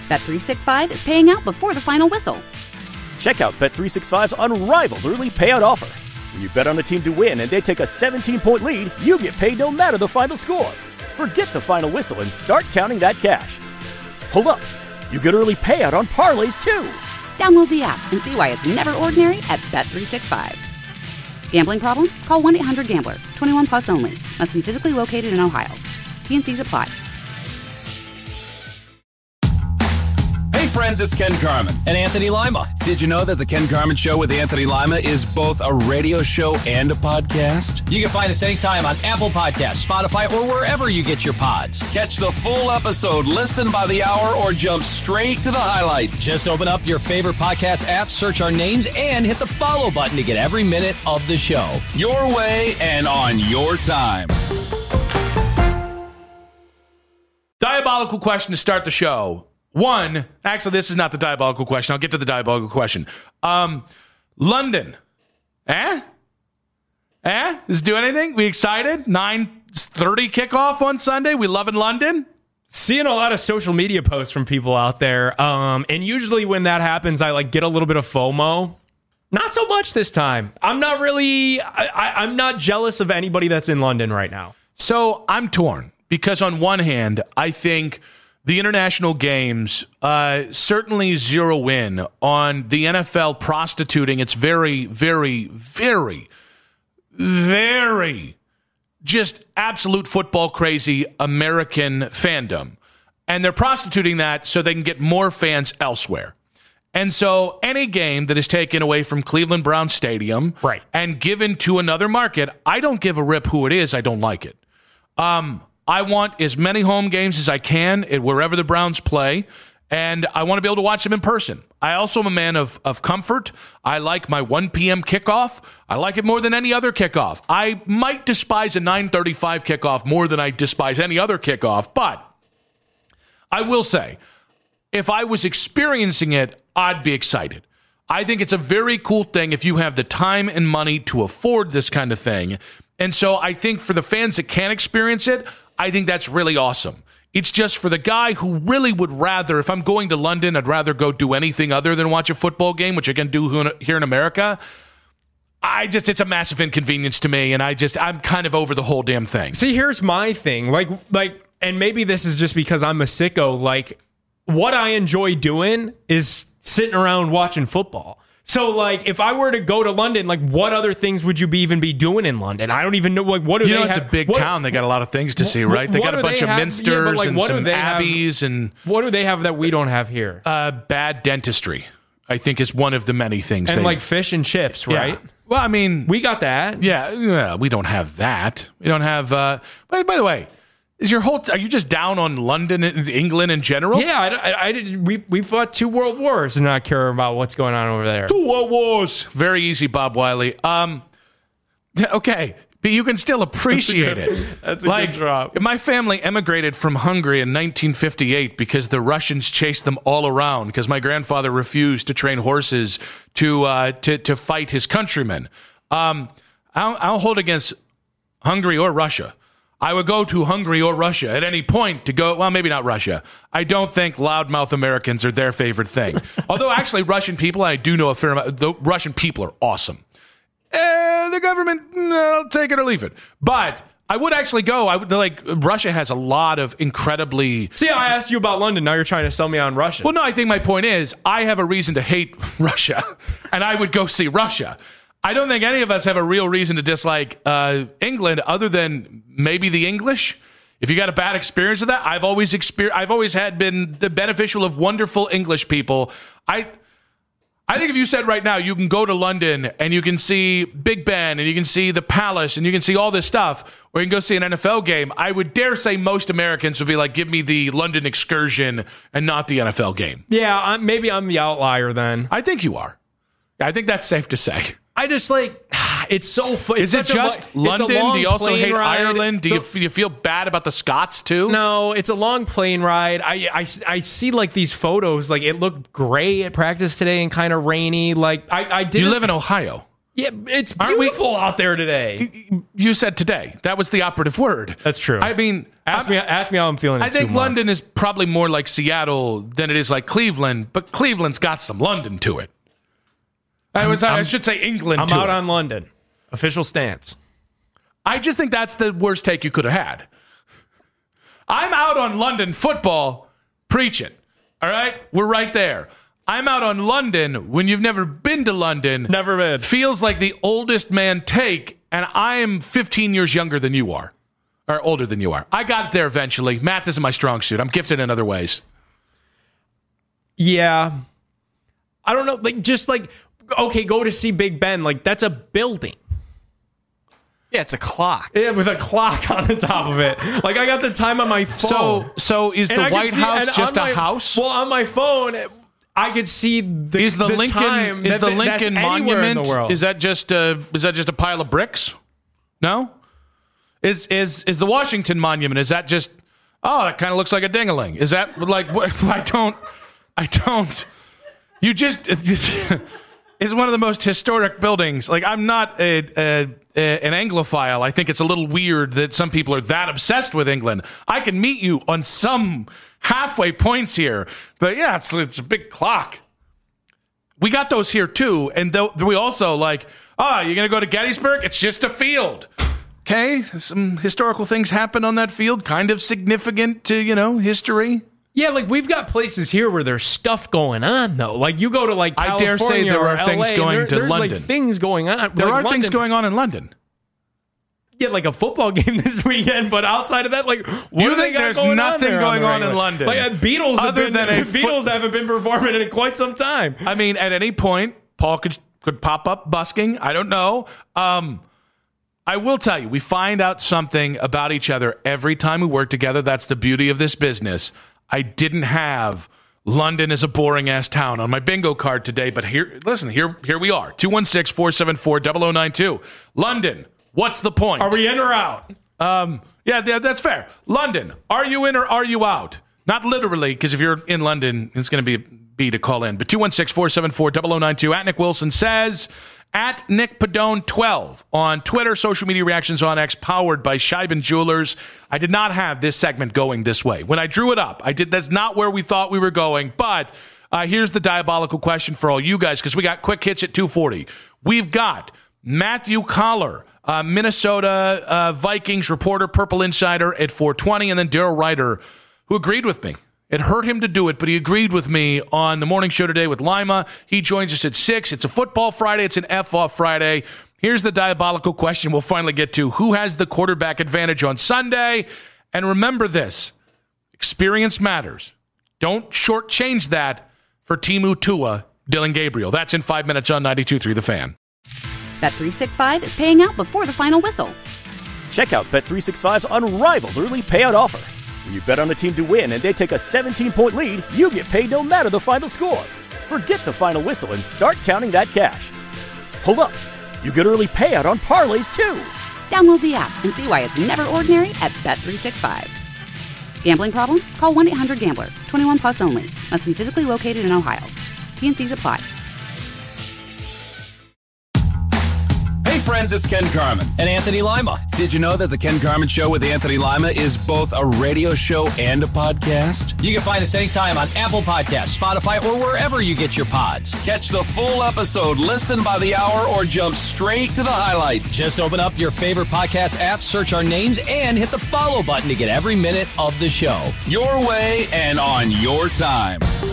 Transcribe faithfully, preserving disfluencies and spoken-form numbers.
Bet three sixty-five is paying out before the final whistle. Check out Bet three sixty-five's unrivaled early payout offer. When you bet on a team to win and they take a seventeen-point lead, you get paid no matter the final score. Forget the final whistle and start counting that cash. Hold up. You get early payout on parlays, too. Download the app and see why it's never ordinary at Bet three sixty-five. Gambling problem? Call one eight hundred gambler. twenty-one plus only. Must be physically located in Ohio. T N Cs apply. Hey friends, it's Ken Carman. And Anthony Lima. Did you know that the Ken Carman Show with Anthony Lima is both a radio show and a podcast? You can find us anytime on Apple Podcasts, Spotify, or wherever you get your pods. Catch the full episode, listen by the hour, or jump straight to the highlights. Just open up your favorite podcast app, search our names, and hit the follow button to get every minute of the show. Your way and on your time. Diabolical question to start the show. One, actually, this is not the diabolical question. I'll get to the diabolical question. Um, London. Eh? Eh? Does it do anything? We excited? nine thirty kickoff on Sunday. We loving London? Seeing a lot of social media posts from people out there. Um, and usually when that happens, I like get a little bit of FOMO. Not so much this time. I'm not really, I, I, I'm not jealous of anybody that's in London right now. So I'm torn because on one hand, I think the international games uh, certainly zero in on the N F L prostituting its very, very, very, very just absolute football crazy American fandom. And they're prostituting that so they can get more fans elsewhere. And so any game that is taken away from Cleveland Browns Stadium right. and given to another market, I don't give a rip who it is. I don't like it. Um, I want as many home games as I can at wherever the Browns play, and I want to be able to watch them in person. I also am a man of, of comfort. I like my one p.m. kickoff. I like it more than any other kickoff. I might despise a nine thirty-five kickoff more than I despise any other kickoff, but I will say, if I was experiencing it, I'd be excited. I think it's a very cool thing if you have the time and money to afford this kind of thing. And so I think for the fans that can't experience it, I think that's really awesome. It's just for the guy who really would rather, if I'm going to London, I'd rather go do anything other than watch a football game, which I can do here in America. I just, it's a massive inconvenience to me, and I just, I'm kind of over the whole damn thing. See, here's my thing. Like, like, and maybe this is just because I'm a sicko. Like, what I enjoy doing is sitting around watching football. So, like, if I were to go to London, like, what other things would you be even be doing in London? I don't even know. Like, what do you they know? It's have? a big what, town. They got a lot of things to see, right? They got a bunch of have, minsters yeah, like, and some abbeys have, and what do they have that we don't have here? Uh, bad dentistry, I think, is one of the many things. And they, like fish and chips, right? Yeah. Well, I mean, we got that. Yeah, yeah, we don't have that. We don't have. Uh, by, by the way. Is your whole? Are you just down on London and England in general? Yeah, I, I, I did. We we fought two world wars and not care about what's going on over there. Two world wars. Very easy, Bob Wiley. Um, okay, but you can still appreciate That's it. That's a like, good drop. My family emigrated from Hungary in nineteen fifty-eight because the Russians chased them all around because my grandfather refused to train horses to uh, to to fight his countrymen. Um, I'll, I'll hold against Hungary or Russia. I would go to Hungary or Russia at any point to go, well, maybe not Russia. I don't think loudmouth Americans are their favorite thing. Although, actually, Russian people, I do know a fair amount, the Russian people are awesome. Eh, the government, I'll take it or leave it. But I would actually go. I would like, Russia has a lot of incredibly... See, I asked you about London. Now you're trying to sell me on Russia. Well, no, I think my point is, I have a reason to hate Russia, and I would go see Russia. I don't think any of us have a real reason to dislike uh, England other than maybe the English. If you got a bad experience with that, I've always exper- I've always had been the beneficial of wonderful English people. I I think if you said right now you can go to London and you can see Big Ben and you can see the Palace and you can see all this stuff, or you can go see an N F L game, I would dare say most Americans would be like, give me the London excursion and not the N F L game. Yeah, I'm, maybe I'm the outlier then. I think you are. I think that's safe to say. I just like, it's so fun. Is it just a, London? Do you also hate ride. Ireland? Do you, a, do you feel bad about the Scots too? No, it's a long plane ride. I, I, I see like these photos, like it looked gray at practice today and kind of rainy. Like I, I did. You live in Ohio. Yeah, it's Aren't we- beautiful out there today. You said today. That was the operative word. That's true. I mean, Ask I'm- me ask me how I'm feeling in I think two months. London is probably more like Seattle than it is like Cleveland, but Cleveland's got some London to it. I was I I'm- should say England I'm to out it. on London. Official stance. I just think that's the worst take you could have had. I'm out on London football preaching. All right? We're right there. I'm out on London when you've never been to London. Never been. Feels like the oldest man take, and I am fifteen years younger than you are. Or older than you are. I got it there eventually. Math isn't my strong suit. I'm gifted in other ways. Yeah. I don't know. Like, just like, okay, go to see Big Ben. Like, that's a building. Yeah, it's a clock. Yeah, with a clock on the top of it. Like, I got the time on my phone. So, so is And the I can White see- House and just a on my- house? Well, on my phone, I could see the, Is the, the Lincoln time is that- the that's Lincoln anywhere Monument? in the world. Is that just a, is that just a pile of bricks? No. Is is is the Washington Monument? Is that just? Oh, that kind of looks like a ding-a-ling. Is that like? What, I don't. I don't. You just. It's one of the most historic buildings. Like, I'm not a, a, a an Anglophile. I think it's a little weird that some people are that obsessed with England. I can meet you on some halfway points here, but yeah, it's it's a big clock. We got those here too, and th- we also like, oh, you're gonna go to Gettysburg? It's just a field. Okay, some historical things happen on that field, kind of significant to, you know, history. Yeah, like, we've got places here where there's stuff going on, though. Like, you go to, like, I California dare say there or are things L A, going there- to there's, London. like, things going on. There like, are London, things going on in London. Yeah, like a football game this weekend, but outside of that, like, what You do they think got there's going nothing on there going the on in regular? London? Like, uh, Beatles, have Other been, than a Beatles foot- haven't been performing in quite some time. I mean, at any point, Paul could could pop up busking. I don't know. Um, I will tell you, we find out something about each other every time we work together. That's the beauty of this business. I didn't have London is a boring ass town on my bingo card today, but here, listen, here, here we are. two one six, four seven four, zero zero nine two. London, what's the point? Are we in or out? Um, yeah, yeah, that's fair. London, are you in or are you out? Not literally, because if you're in London, it's going to be B to call in. But two one six, four seven four, zero zero nine two. At Nick Wilson says, at Nick Padone twelve on Twitter, social media reactions on X, powered by Scheiben Jewelers. I did not have this segment going this way. When I drew it up, I did. That's not where we thought we were going. But uh, here's the diabolical question for all you guys, because we got quick hits at two forty. We've got Matthew Collar, Uh, Minnesota uh, Vikings reporter, Purple Insider at four twenty, and then Daryl Ryder, who agreed with me. It hurt him to do it, but he agreed with me on the morning show today with Lima. He joins us at six. It's a football Friday. It's an F-off Friday. Here's the diabolical question we'll finally get to. Who has the quarterback advantage on Sunday? And remember this, experience matters. Don't shortchange that for Timu Tua, Dylan Gabriel. That's in five minutes on ninety-two point three The Fan. Bet three sixty-five is paying out before the final whistle. Check out Bet three sixty-five's unrivaled early payout offer. When you bet on a team to win and they take a seventeen-point lead, you get paid no matter the final score. Forget the final whistle and start counting that cash. Hold up. You get early payout on parlays, too. Download the app and see why it's never ordinary at Bet three sixty-five. Gambling problem? Call one eight hundred gambler. twenty-one plus only. Must be physically located in Ohio. T and C's apply. Hey friends, it's Ken Carman. And Anthony Lima. Did you know that the Ken Carman Show with Anthony Lima is both a radio show and a podcast? You can find us anytime on Apple Podcasts, Spotify, or wherever you get your pods. Catch the full episode, listen by the hour, or jump straight to the highlights. Just open up your favorite podcast app, search our names, and hit the follow button to get every minute of the show. Your way and on your time.